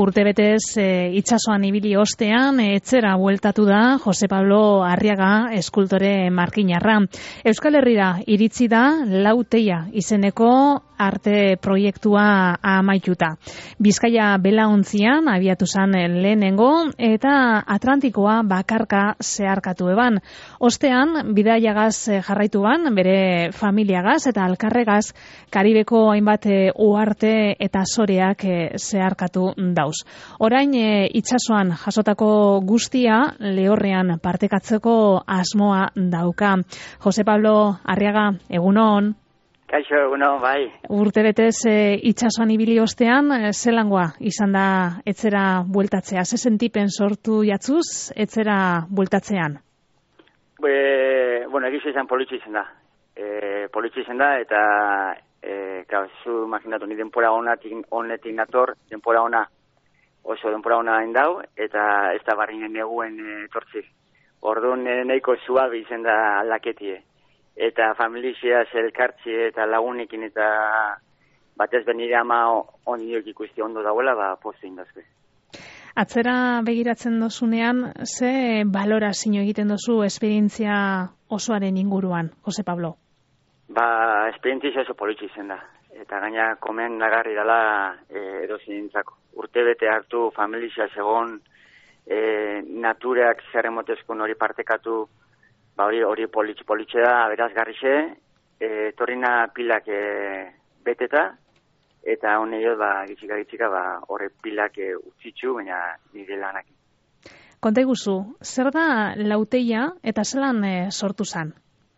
urtebetez itsasoan ibili ostean, etzera bueltatu da Jose Pablo Arriaga eskultore markinarra. Euskal Herrira iritsi da Lauteia izeneko arte proiektua amaituta. Bizkaia belaontzian abiatu zan lehenengo eta Atlantikoa bakarka zeharkatu eban. Ostean, bidaiagaz jarraituan, bere familiagaz eta alkarregaz Karibeko hainbat uharte eta zoreak zeharkatu dauz. Orain itsasoan jasotako guztia lehorrean partekatzeko asmoa dauka. Jose Pablo Arriaga, egunon. Kaixo, egunon, bai. Urtebetez itsasoan ibili ostean, zelangoa izan da etzera bueltatzea? Ze sentipen sortu jatzuz etzera bueltatzean? Bueno, egizu izan politxu izan da. Politxu izan da, eta zu imaginatu, ni denpora honetik nator, denpora ona, oso denpora ona indau, eta ez da barrinen neguen etortzi. Orduan nahiko suabe izan da aldaketie. Eta familia elkartzi eta lagunekin eta batez benire ama ondiok ikusti ondo dauela, postu indazke. Atzera begiratzen dozunean, ze balorazio egiten dozu esperientzia osoaren inguruan, Jose Pablo? Esperientzia oso politxu izen da. Eta gaina komen lagarri dela edozinentzako. Urtebete hartu familia segon, naturak zerremotezkun hori partekatu, hori politxe da, berazgarrixe, torrina pilak beteta, eta honei gitxika, horre pilak utzitzu, baina nire lanakin. Konta iguzu, zer da Lauteia eta zelan sortu zan?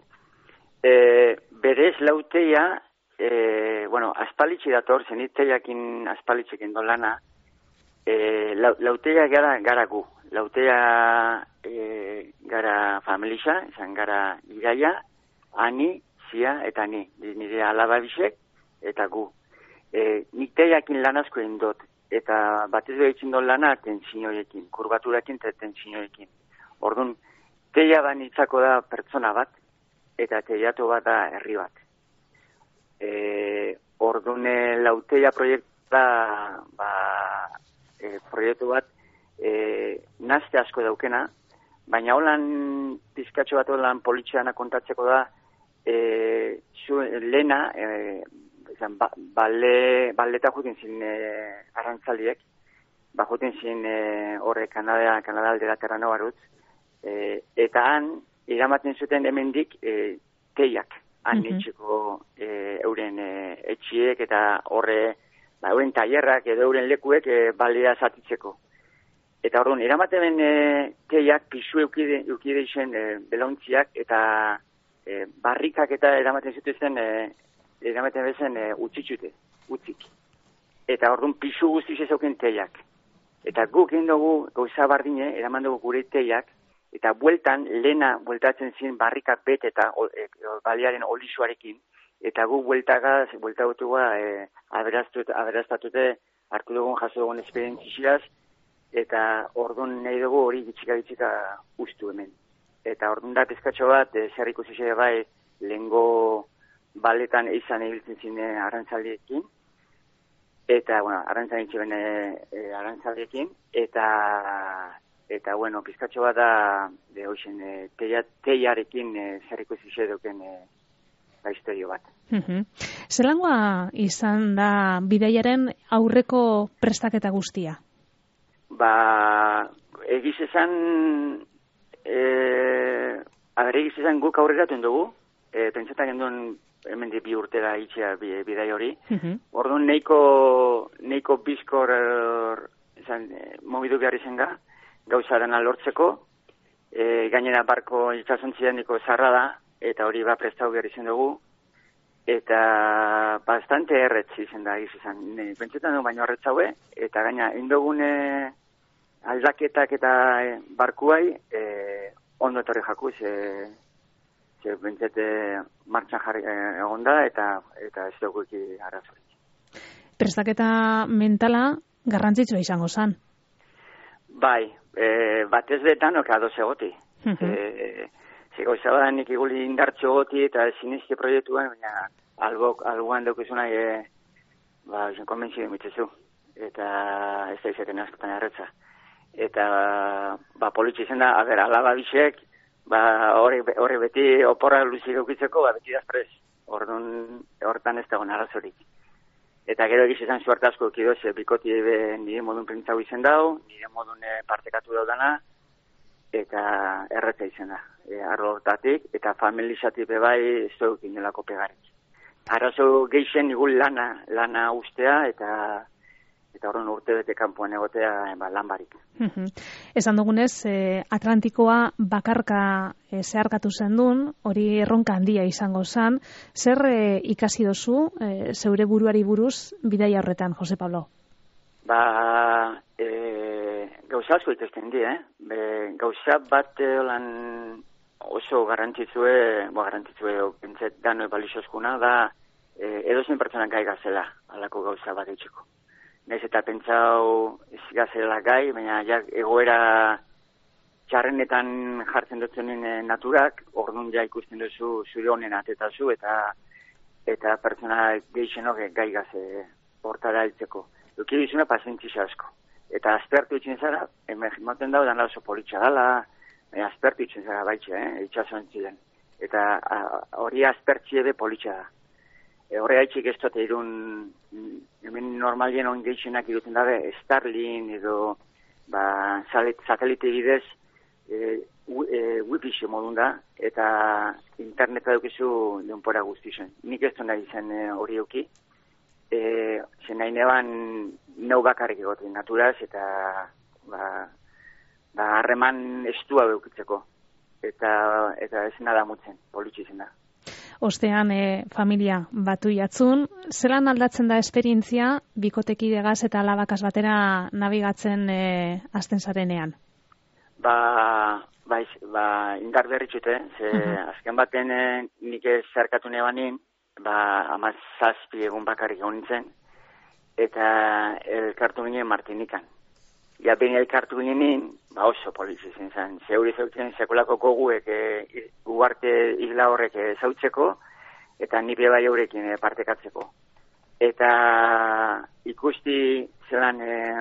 Berez Lauteia, aspalitxe dator, zeniteiakin aspalitxekin do lana, Lauteia gara gu. Lauteia gara familia, izan gara iraia, ani, zia eta ni. Nire alababisek eta gu. Nik teiakin lan asko indot, eta batez behitzen dut lana tensioekin, kurbaturakin eta tensioekin. Orduan, teia banitzako da pertsona bat, eta teiatu bat da herri bat. Orduan, Lauteia proiektu bat, nazte asko daukena, baina holan pizkatxo bat holan politxeana kontatzeko da, lehena, balleta juten zin arrantzaliek, juten zin horre Kanada aldera terrano barutz, eta han, iramaten zuten hemendik teiak, han itxeko euren etxiek eta horre, euren tailerrak edo euren lekuek balea zatitzeko. Eta orduan, iramaten teiak pisu eukide izen belauntziak eta barrikak eta eramaten zuten eramaten bezen utzik. Eta orduan, pisu guztiz ezauken teiak. Eta guk egin dugu gauza bardine, eraman dugu gure teiak, eta bueltatzen ziren barrikak bet eta balearen olisuarekin, eta guk bueltagutua aberaztatute hartu dugun jaso dugun esperientziaz, eta orduan nahi dugu hori gitxika ustu hemen. Eta orduan da pizkatxo bat, zer ikusi zer bai, lehengo baletan izan ebiltzen zine arrantzaldiekin, eta, arrantzalien txeben arrantzaldiekin, eta, pizkatxo bat da, hoxen, teiarekin zer ikusi zer duken historio bat. Zelangoa izan da bidaiaren aurreko prestaketa guztia? Egiz esan guk aurreratzen dugu, pentsatak genduen hemen bi urtera itxea bidai hori. Orduan neiko bizkor mobidu behar izan gauzaren alortzeko, gainera barko itxasontzian niko zarra da, eta hori prestau behar izan dugu, eta bastante erretz izan da, pentsetan dugu baino erretz haue, eta gaina indogune aldaketak eta barkuai ondo etorri jakuz, bentsete martxan jarri egon da, eta ez dugu eki arazorik. Prestaketa mentala garrantzitsua izango zan? Bai, batez betan ados egoti. Zego zabadan nik iguli indartxo egoti eta sinizki proiektuan, baina alboan daukizuna konbentzi demitzezu. eta ez da izaten askotan erretza. Eta, politxe izan da, alaba bisek, horre beti oporra luzik eukitzeko, beti dazprez. Hortan ez dagoen arazorik. Eta gero egiz izan suerte asko ekidoz, bikoti nire modun printzau izen dau, nire modun partekatu daudana, eta erretza izan da. Arlo hortatik, eta familizatik bebai ez dut inolako pegarik. Arazo geixen igun lana ustea, eta horren urte bete kanpoan egotea lan barik. Esan dugunez, Atlantikoa bakarka zeharkatu zen duen, hori erronka handia izango zen. Zer ikasi dozu zeure buruari buruz bidaia horretan, Jose Pablo? Gauza asko ikasten di, gauza bat oso garrantzitsue pentsat dano balixoskuna da edozein pertsonak gai gazela alako gauza bat eitxeko. Naiz eta pentsau ez gazela gai, baina egoera txarrenetan jartzen dutzen naturak, orduan ja ikusten duzu zure honen atetazu eta pertsona geixenok gai gaze hortara heltzeko. Euki dizuna pazientzia asko. Eta aspertu itzen zara, ematen da dana oso politxa dala, aspertu itzen zara baitxe, itxasoan ziren. Eta hori aspertzi ebe politxa da. Horre haitxik ez dut irun, hemen normalien on geixenak iruten dabe, Starlink edo satelite bidez wifi modun da, eta interneta dukizu denpora guztizuen. Nik ez dut nahi zen hori euki, zen nahi neban neu bakarrik egoten naturaz, eta harreman estua beukitzeko. Eta ez nada mutzen, politxe zen da. Ostean, familia batu jatzun, zelan aldatzen da esperientzia bikotekidegaz eta alabakaz batera nabigatzen hasten zarenean? Indar berritxute, azken baten nik zerkatu nebanin, 17 egun bakarrik egon nintzen, eta elkartu ginen Martinikan. Ja, behin elkartu ginen, oso politxe zen. Zeuri zautzen sekulako goguek ugarte isla horrek zautzeko, eta nipe bai horrekin partekatzeko. Eta ikusti zelan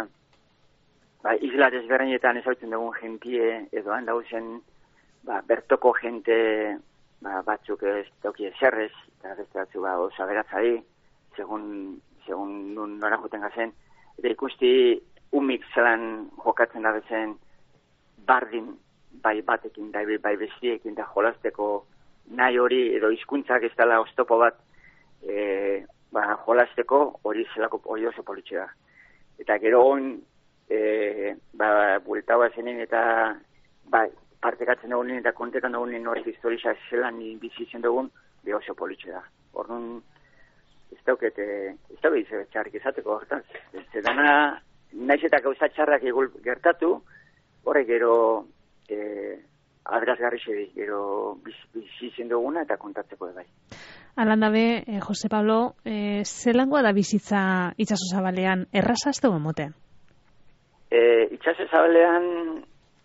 isla desberdinetan ezautzen dugun jentie, edo handauzen bertoko jente batzuk ez daukie zerrez, eta beste batzu oso aberatzari, segun nora juten gazen, eta ikusti umik zelan jokatzen da bezen bardin bai batekin, bai bestiekin da jolasteko nahi hori edo hizkuntzak ez dela oztopo bat jolasteko hori zelako hori oso politxe da. Eta gero hon bueltaua zenen eta partekatzen dugunen eta kontetan dugunen hori historia zelan bizi zen dugun oso politxe da. Orduan ez dauket txarrik izateko hortaz. Zedana naiz eta gauza txarrak gertatu, horrek gero adrazgarri xedi, gero bizi zen duguna eta kontatzeko bai. Alandabe, Jose Pablo, zelangoa da bizitza itxaso zabalean, erraza ez dugu motean? Itxaso zabalean,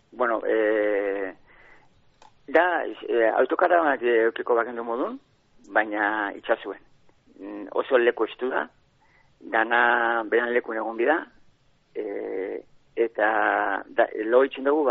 autokarabanak eukiko bakendu modun, baina itxasuen. Oso leku estu da, dana beran lekun egon bida, eta lo itxen dugu,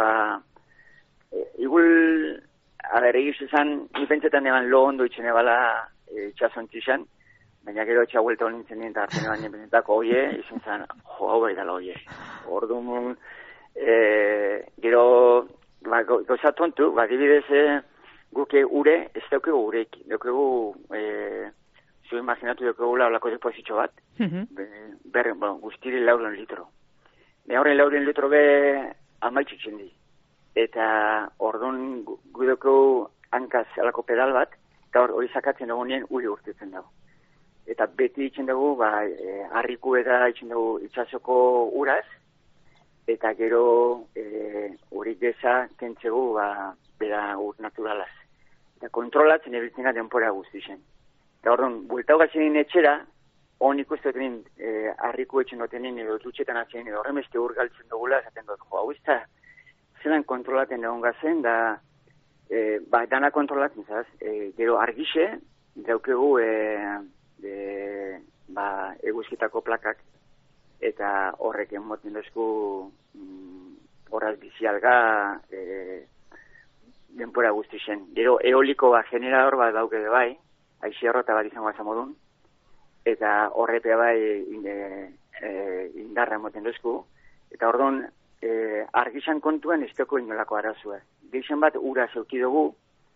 igul, egiz izan, nipentsetan eban lo ondo itxen ebala itxason txixan, baina gero etxa huelta hon nintzen eta hartzen eban nipentsetako oie, izan zan, hau bai dala oie. Orduan, gero, goza tontu, dibidez, guke ure, ez daukegu urek, daukegu, zu imaginatu daukegu laulako depozitxo bat, guztiri 4 litro. Horren 4 litro be amaitxutzen di. Eta orduan gudoko hankaz alako pedal bat, eta hori sakatzen dugunean uri urtetzen dago. Eta beti itzen dugu, harriku eta itzen dugu itxasoko uraz, eta gero hori geza kentzegu bera ur naturalaz. Eta kontrolatzen ebiltzen denpora guztixen. Eta orduan, bueltau gazenin etxera, hon ikusten harriku etxen dutenen edo dutxetan atzen edo horremeste ur galtzen dugula, esaten dut, hau ez da, zelan kontrolaten egon gazen, da, dana kontrolatzen, zaz, gero argixe, daukegu eguzkitako plakak, eta horrek emoten dozku horraz bizialga denpora guztixen. Gero eoliko generador bat dauke bai, aixe horrota bat izango azamodun, eta horrepe bai indarra emoten dozku, eta orduan argixan kontuen ez teko inolako arazua. Geixen bat ura zeuki dugu,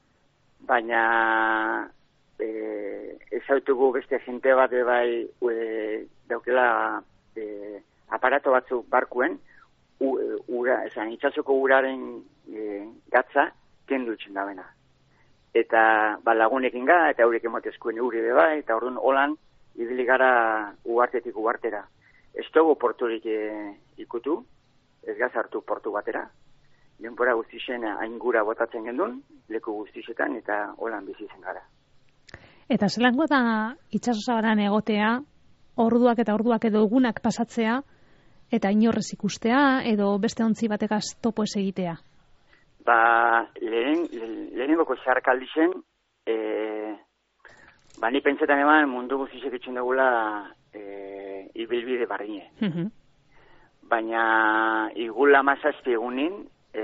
baina ez hautugu beste jente bat bai daukela aparato batzuk barkuen, itxasoko uraren gatza kendu itxen da bena. Eta lagunekin ga, eta eurek emotezkuen uri bai, eta orduan holan ibili gara uartetik uartera. Ez dugu porturik ikutu, ez gaz hartu portu batera. Denpora guztixen aingura botatzen gendun, leku guztixetan, eta holan bizi zen gara. Eta zelango da itxaso zabaran egotea, orduak eta orduak edo egunak pasatzea, eta inorrez ikustea, edo beste ontzi batekaz topo ez egitea? Lehenengoko xarkaldi zen, ni pentsetan eman mundu guztixek itxun dugula ibilbide barrine. Baina igula mazazpi egunin,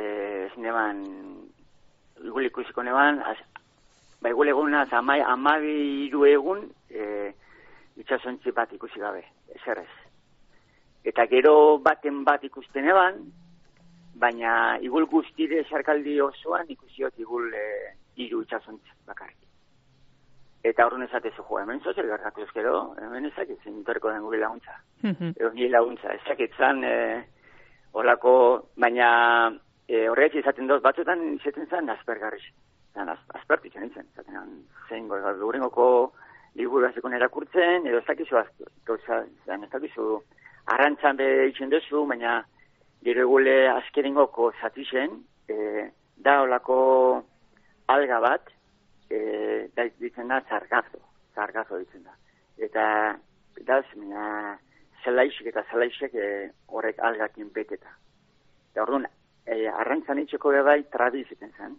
igul ikusiko neban, igul egunaz amabiru egun itxasontzi bat ikusi gabe, eserrez. Eta gero baten bat ikusten eban, baina igul guztire sarkaldi osoan ikusiot igul iru itxasontzi bakarrik. Eta horren esatezu hemen zozer gertatu ezkero, hemen ezakitzen interko den gure laguntza. Edo nire laguntza, ezakitzen olako, baina horrek izaten dut, batzutan izaten zen aspergarri. Aspertu izan nintzen, zaten zein gurengoko liburazekon erakurtzen, edo ez dakizu arrantzan behitzen duzu, baina gero egule askeringoko zatixen, da olako alga bat, ditzen da zargazo ditzen da. Eta zelaixek eta zelaixek horrek algakin beteta. Eta orduan, arrantzan itxeko bai tradiziten zen.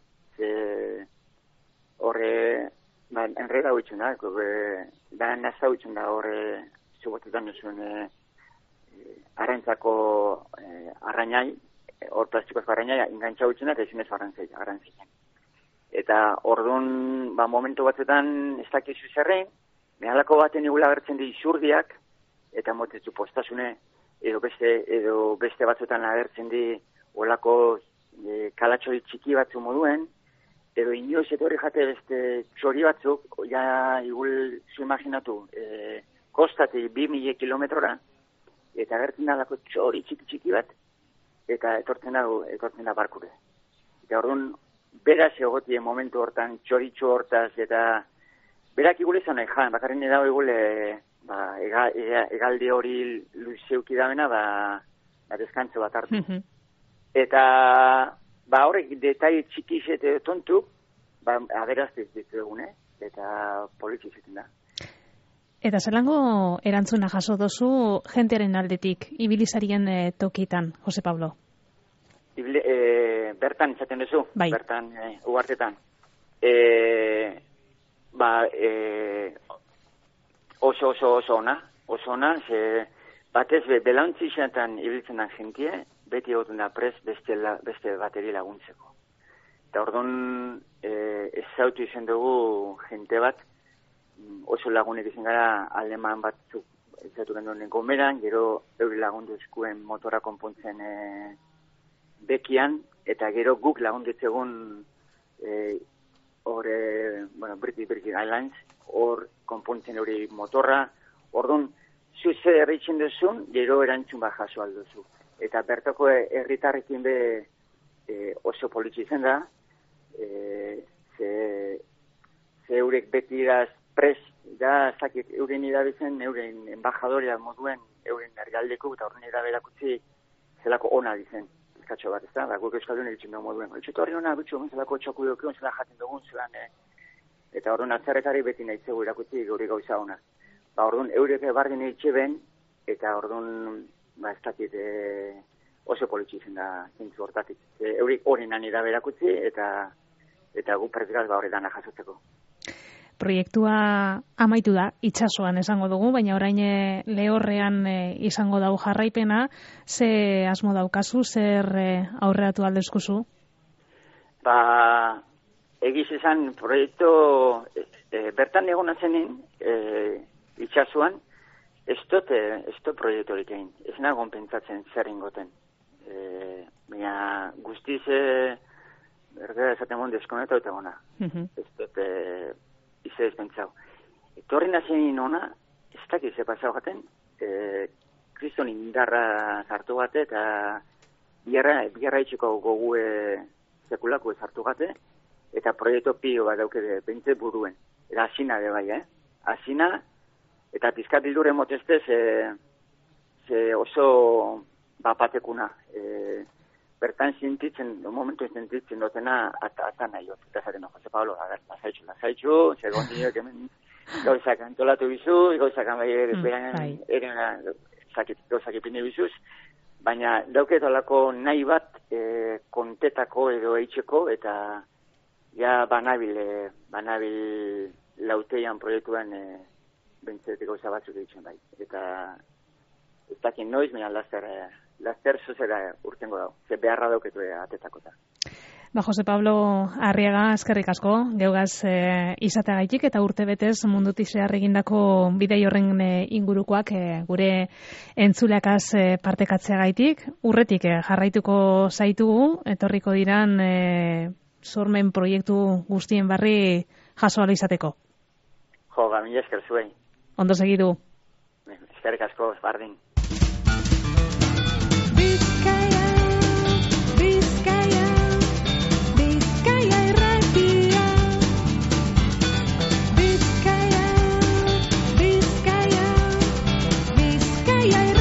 Horre, enreda huitzen da, da nazta huitzen da horre zubotetan duzun arrantzako arrainai, hor plastikozko arrainai, ingantza huitzen da, eta ezin ez arrantziken. Eta orduan, momentu batzutan ez dakizu zerrein, mehalako baten igula agertzen di zurdiak, eta motetzu postasune, edo beste batzutan agertzen di olako kalatxori txiki batzu moduen, edo inoiz etorri jate beste txori batzuk, ja igul zu imaginatu, kostatik 2.000 kilometrora, eta agertzen da lako txori txiki bat, eta etortzen da barkure. Eta orduan, beraz egotien momentu hortan, txoritxo hortaz, eta berak igule zan nahi jan, bakarren edago igule egalde hori luzeuki damena, deskantzo bat hartu. Eta horrek detai txikizet tontu, aberaztez ditu egune, eta politxizeten da. Eta zelango erantzuna jaso dozu jentearen aldetik, ibilizarien tokitan, Jose Pablo? Bertan izaten duzu, bai. Bertan ugartetan. Oso ona, batez belantzi xenetan ibiltzen da jentie, beti egoten da prez beste bateri laguntzeko. Eta orduan ezautu izan dugu jente bat, oso lagunek izan gara aleman batzuk ezautu genduen gomeran, gero euri lagundu eskuen motora konpontzen bekian, eta gero guk lagundetzegun British Airlines, hor konpontzen hori motorra, orduan, zuze erritzen duzun, gero erantzun bat jaso alduzu. Eta bertoko herritarrekin oso politxe izan da, ze eurek beti iraz pres, da, zakit, euren irabizen, euren embajadoria moduen, euren ergaldeko, eta horren iraberakutzi zelako ona dizen. Katxo bat, ez da, guk euskaldun egiten dugu moduen. Etxetu horri hona, bitxo, zelako txoku dukion, zela jaten dugun, zelan, eta orduan atzarretari beti nahi zego irakutzi gauri gauza hona. Orduan, eurek bardin egitxe ben, eta orduan, ez dakit, oso politxe izan da, zintzu hortatik. Eurik hori nani da berakutzi, eta gu prezgaz horri dana jasotzeko. proiektua amaitu da, itsasoan esango dugu, baina orain lehorrean izango dau jarraipena, ze asmo daukazu, zer aurreratu aldezkuzu? Egiz izan proiektu bertan egon zenin itsasoan, ez dut proiekturik egin, ez nagon pentsatzen zer ingoten. Baina guztiz erdera esaten mon deskonetau eta gona. Ez dut izan ez pentsau. Etorri nazen ona, ez dakiz pasau gaten, kriston indarra zartu gate eta biarra itxeko gogue sekulako zartu gate, eta proiektu pio bat daukede pentsa buruen. Eta asina de bai, asina, eta pizkat bildure motestez oso bapatekuna. Bertan momentu sentitzen dutena ata nahi hot. Eta zaten, Jose Pablo, lasaitxu, segon dinok hemen gauzak antolatu bizu, gauzak gauzak ipine bizuz, baina dauketolako nahi bat kontetako edo eitzeko, eta ja banabil lauteian proiektuan bentzetik gauza batzuk egiten bai. Eta ez dakin noiz, baina laster zuzera urtengo dago. Ze beharra dauketu atetakota. Jose Pablo Arriaga, eskerrik asko, geugaz izateagaitik eta urte betez mundutik zehar egindako bidei horren ingurukoak gure entzuleakaz partekatzeagaitik. Urretik jarraituko zaitugu, etorriko diran sormen proiektu guztien barri jaso ala izateko. Mila esker zuei. Ondo segidu. Eskerrik asko, bardin. Bizkaia